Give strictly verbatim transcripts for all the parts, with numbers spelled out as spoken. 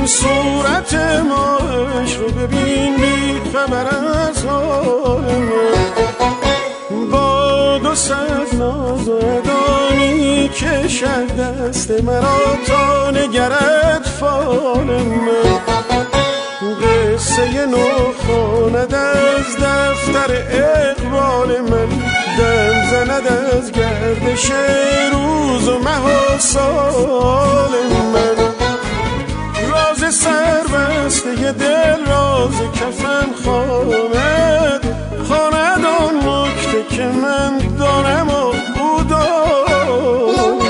صورت ما عشق رو ببین بی خبر از حال من. با دو صد ناز و ادانی کشد دست مرا تا نگرد فال من. قصه نو خواند از دفتر اقبال من، دم زند از گردش روز و مه و سال من. راز سربسته دل راز کفن خواند، خواند آن نکته که من دانم و او داند.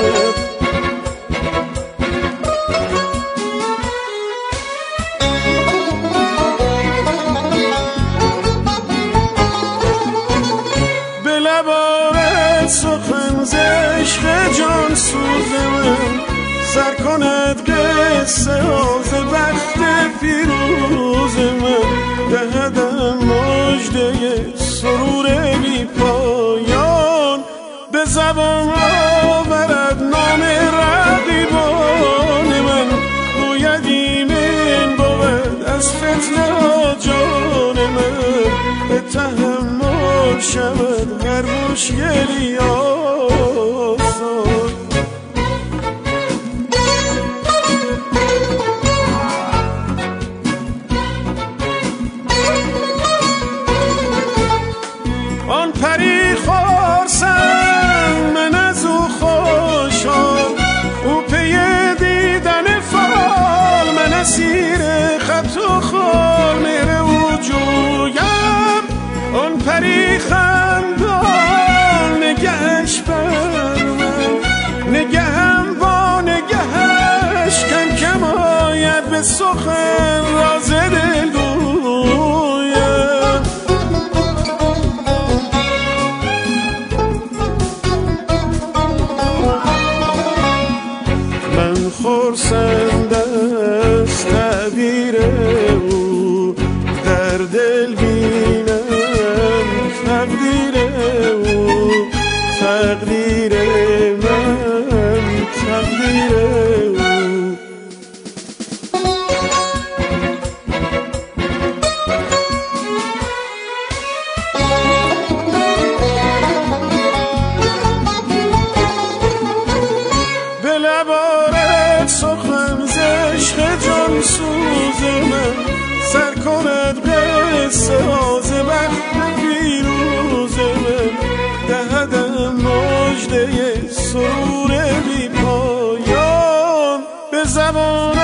به لبارت سخن ز عشق جان سوز من، سر کند قصه آز بخت پیروز من. دهدم مژده سرور بی پایان، به زبان آورد نام رقیبان من. گوید ایمن بود از فتنه ها جان من، به تحمل شود هر مشکلی آسان. آن پری خورسند من از او خوشحال، او پی دیدن فال، من اسیر خط و خال میره او جویم. آن پری خندان نگهش بر من، نگهم با نگهش کم کم آید به سخن راز دل گویم. خرسند از تعبیر او، در دل بینم تقدیر او. تقدیر من تقدیر او. به لبارت سخن ز عشق جان سوز من، سر کند قصه آز بخت پیروز من. دهدم مژده سرور بی پایان، به زبان